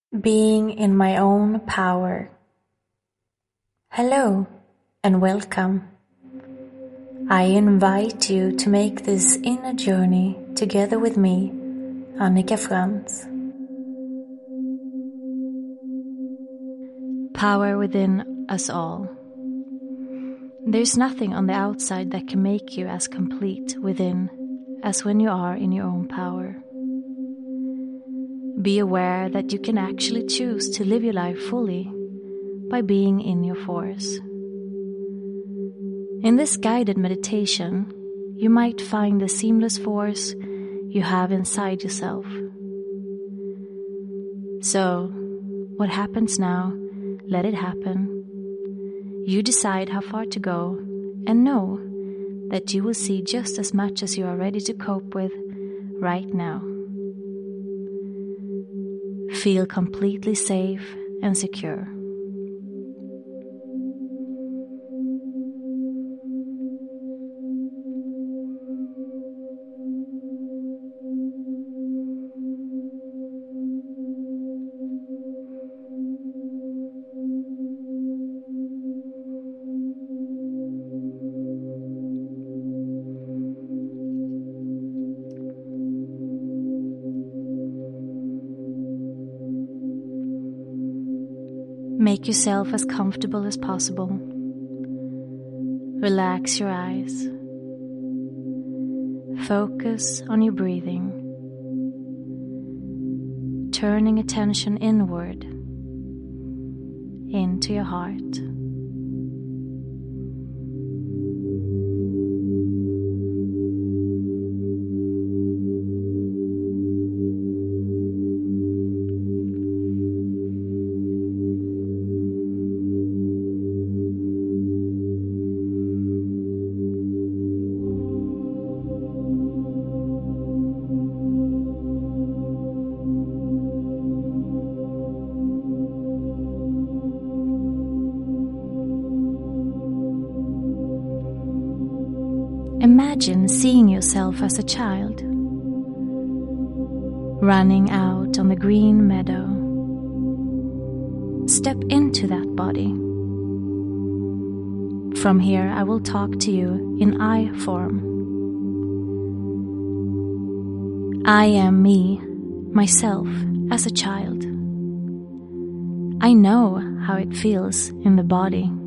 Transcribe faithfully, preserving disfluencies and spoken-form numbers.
Being in my own power. Hello and welcome. I invite you to make this inner journey together with me, Annika Frans. Power within us all. There's nothing on the outside that can make you as complete within as when you are in your own power. Be aware that you can actually choose to live your life fully by being in your force. In this guided meditation, you might find the seamless force you have inside yourself. So, what happens now, let it happen. You decide how far to go and know that you will see just as much as you are ready to cope with right now. Feel completely safe and secure. Make yourself as comfortable as possible. Relax your eyes. Focus on your breathing. Turning attention inward into your heart. Imagine seeing yourself as a child, running out on the green meadow. Step into that body. From here I will talk to you in I form. I am me, myself, as a child. I know how it feels in the body.